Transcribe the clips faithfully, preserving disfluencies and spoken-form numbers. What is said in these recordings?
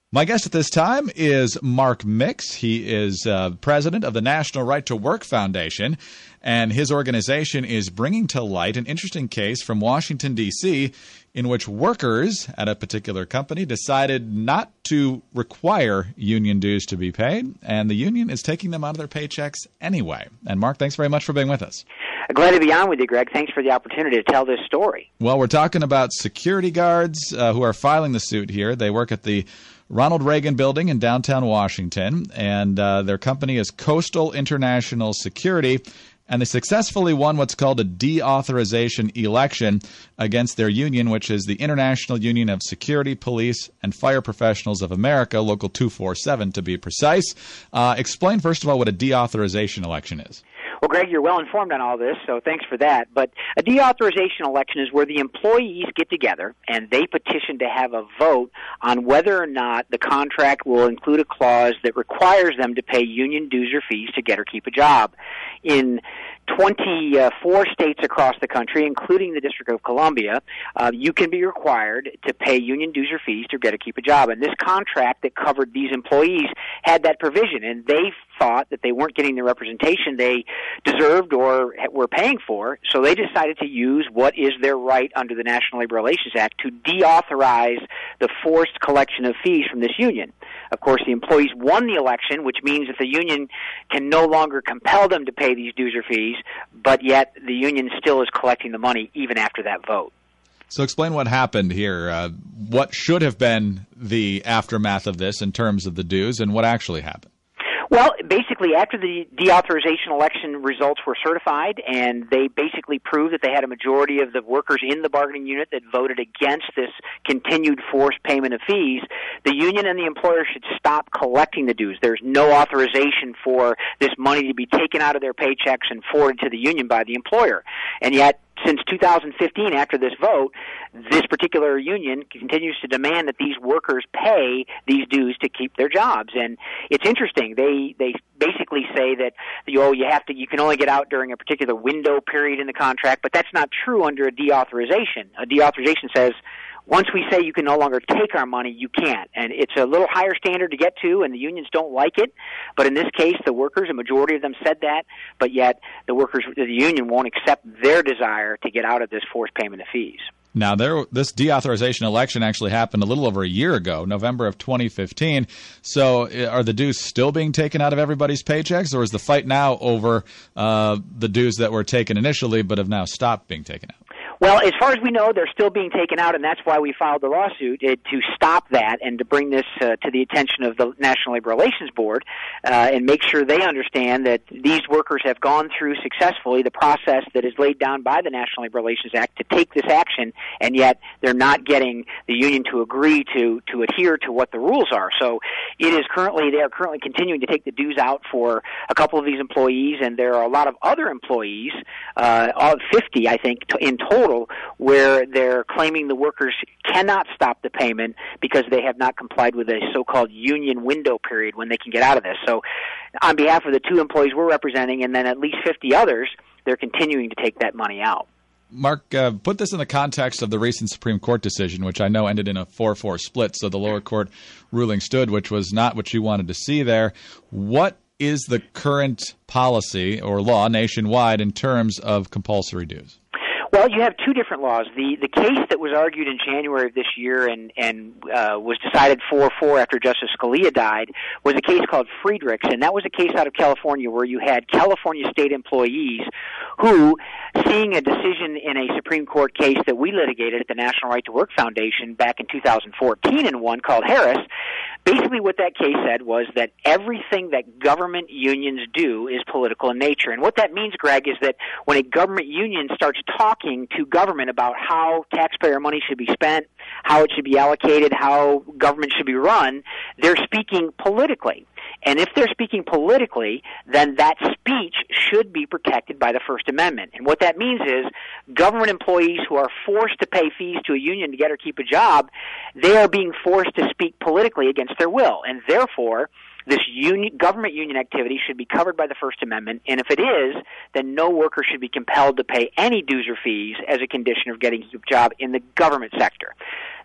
My guest at this time is Mark Mix. He is uh, president of the National Right to Work Foundation, and his organization is bringing to light an interesting case from Washington, D C, in which workers at a particular company decided not to require union dues to be paid, and the union is taking them out of their paychecks anyway. And Mark, thanks very much for being with us. Glad to be on with you, Greg. Thanks for the opportunity to tell this story. Well, we're talking about security guards uh, who are filing the suit here. They work at the Ronald Reagan Building in downtown Washington, and uh, their company is Coastal International Security, and they successfully won what's called a deauthorization election against their union, which is the International Union of Security, Police, and Fire Professionals of America, Local two forty-seven to be precise. Uh, explain, first of all, what a deauthorization election is. Well, Greg, you're well informed on all this, so thanks for that. But a deauthorization election is where the employees get together and they petition to have a vote on whether or not the contract will include a clause that requires them to pay union dues or fees to get or keep a job. In twenty-four states across the country, including the District of Columbia, uh, you can be required to pay union dues or fees to get or keep a job. And this contract that covered these employees had that provision, and they thought that they weren't getting the representation they deserved or were paying for, so they decided to use what is their right under the National Labor Relations Act to deauthorize the forced collection of fees from this union. Of course, the employees won the election, which means that the union can no longer compel them to pay these dues or fees, but yet the union still is collecting the money even after that vote. So explain what happened here. Uh, what should have been the aftermath of this in terms of the dues, and what actually happened? Well, basically, after the deauthorization election results were certified, and they basically proved that they had a majority of the workers in the bargaining unit that voted against this continued forced payment of fees, the union and the employer should stop collecting the dues. There's no authorization for this money to be taken out of their paychecks and forwarded to the union by the employer. And yet, since two thousand fifteen, after this vote, this particular union continues to demand that these workers pay these dues to keep their jobs. And it's interesting. They they basically say that oh, you have to you can only get out during a particular window period in the contract, but that's not true under a deauthorization. A deauthorization says once we say you can no longer take our money, you can't. And it's a little higher standard to get to, and the unions don't like it. But in this case, the workers, a majority of them said that, but yet the workers, the union won't accept their desire to get out of this forced payment of fees. Now, there, this deauthorization election actually happened a little over a year ago, November of twenty fifteen. So are the dues still being taken out of everybody's paychecks, or is the fight now over uh, the dues that were taken initially but have now stopped being taken out? Well, as far as we know, they're still being taken out, and that's why we filed the lawsuit, uh, to stop that and to bring this uh, to the attention of the National Labor Relations Board uh, and make sure they understand that these workers have gone through successfully the process that is laid down by the National Labor Relations Act to take this action, and yet they're not getting the union to agree to, to adhere to what the rules are. So it is currently, they are currently continuing to take the dues out for a couple of these employees, and there are a lot of other employees, uh, fifty, I think, in total, where they're claiming the workers cannot stop the payment because they have not complied with a so-called union window period when they can get out of this. So on behalf of the two employees we're representing and then at least fifty others, they're continuing to take that money out. Mark, uh, put this in the context of the recent Supreme Court decision, which I know ended in a four four split, so the lower court ruling stood, which was not what you wanted to see there. What is the current policy or law nationwide in terms of compulsory dues? Well, you have two different laws. The the case that was argued in January of this year and and uh, was decided four four after Justice Scalia died was a case called Friedrichs, and that was a case out of California where you had California state employees who, seeing a decision in a Supreme Court case that we litigated at the National Right to Work Foundation back in two thousand fourteen in one called Harris, basically what that case said was that everything that government unions do is political in nature. And what that means, Greg, is that when a government union starts talking to government about how taxpayer money should be spent, how it should be allocated, how government should be run, they're speaking politically. And if they're speaking politically, then that speech should be protected by the First Amendment. And what that means is government employees who are forced to pay fees to a union to get or keep a job, they are being forced to speak politically against their will. And therefore, this union, government union activity should be covered by the First Amendment, and if it is, then no worker should be compelled to pay any dues or fees as a condition of getting a job in the government sector.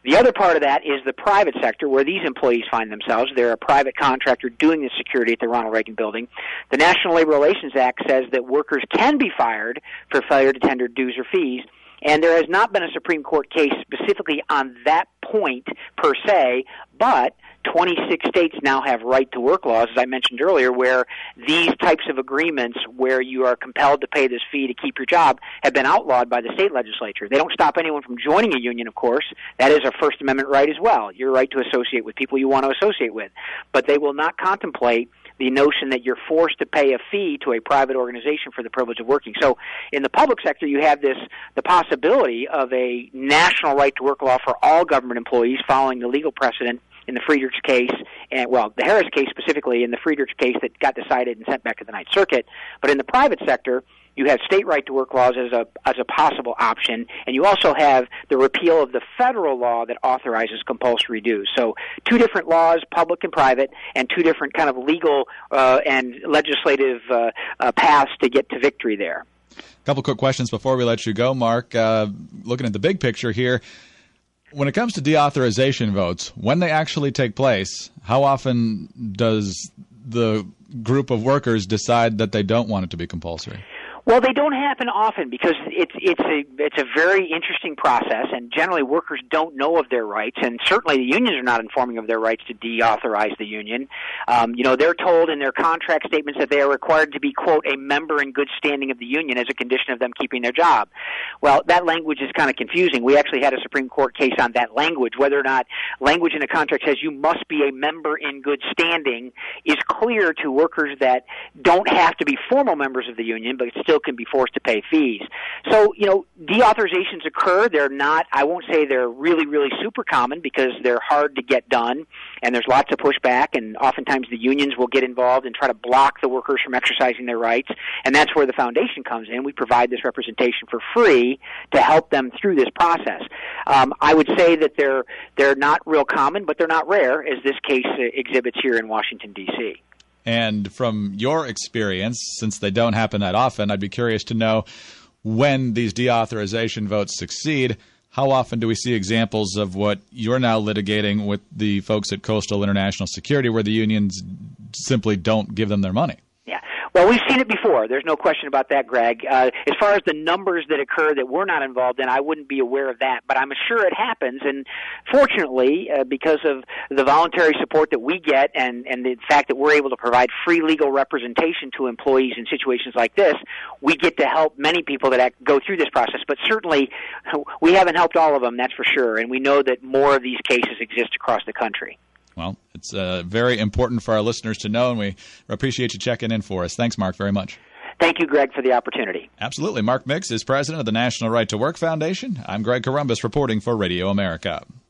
The other part of that is the private sector, where these employees find themselves. They're a private contractor doing the security at the Ronald Reagan Building. The National Labor Relations Act says that workers can be fired for failure to tender dues or fees, and there has not been a Supreme Court case specifically on that point per se, but twenty-six states now have right-to-work laws, as I mentioned earlier, where these types of agreements where you are compelled to pay this fee to keep your job have been outlawed by the state legislature. They don't stop anyone from joining a union, of course. That is a First Amendment right as well, your right to associate with people you want to associate with. But they will not contemplate the notion that you're forced to pay a fee to a private organization for the privilege of working. So in the public sector, you have this the possibility of a national right-to-work law for all government employees following the legal precedent in the Friedrichs case, and well, the Harris case specifically, in the Friedrichs case that got decided and sent back to the Ninth Circuit. But in the private sector, you have state right-to-work laws as a as a possible option, and you also have the repeal of the federal law that authorizes compulsory dues. So two different laws, public and private, and two different kind of legal uh, and legislative uh, uh, paths to get to victory there. A couple quick questions before we let you go, Mark. Uh, looking at the big picture here, when it comes to deauthorization votes, when they actually take place, how often does the group of workers decide that they don't want it to be compulsory? Well, they don't happen often because it's it's a it's a very interesting process, and generally workers don't know of their rights, and certainly the unions are not informing of their rights to deauthorize the union. Um, you know, they're told in their contract statements that they are required to be, quote, a member in good standing of the union as a condition of them keeping their job. Well, that language is kind of confusing. We actually had a Supreme Court case on that language, whether or not language in a contract says you must be a member in good standing is clear to workers that don't have to be formal members of the union, but still can be forced to pay fees. So, you know, deauthorizations occur. They're not, I won't say they're really, really super common because they're hard to get done, and there's lots of pushback, and oftentimes the unions will get involved and try to block the workers from exercising their rights, and that's where the foundation comes in. We provide this representation for free to help them through this process. Um, I would say that they're, they're not real common, but they're not rare, as this case uh, exhibits here in Washington, D C And from your experience, since they don't happen that often, I'd be curious to know when these deauthorization votes succeed, how often do we see examples of what you're now litigating with the folks at Coastal International Security where the unions simply don't give them their money? Yeah. Well, we've seen it before. There's no question about that, Greg. Uh, as far as the numbers that occur that we're not involved in, I wouldn't be aware of that, but I'm sure it happens. And fortunately, uh, because of the voluntary support that we get and, and the fact that we're able to provide free legal representation to employees in situations like this, we get to help many people that act, go through this process. But certainly, we haven't helped all of them, that's for sure. And we know that more of these cases exist across the country. Well, it's uh, very important for our listeners to know, and we appreciate you checking in for us. Thanks, Mark, very much. Thank you, Greg, for the opportunity. Absolutely. Mark Mix is president of the National Right to Work Foundation. I'm Greg Corombos reporting for Radio America.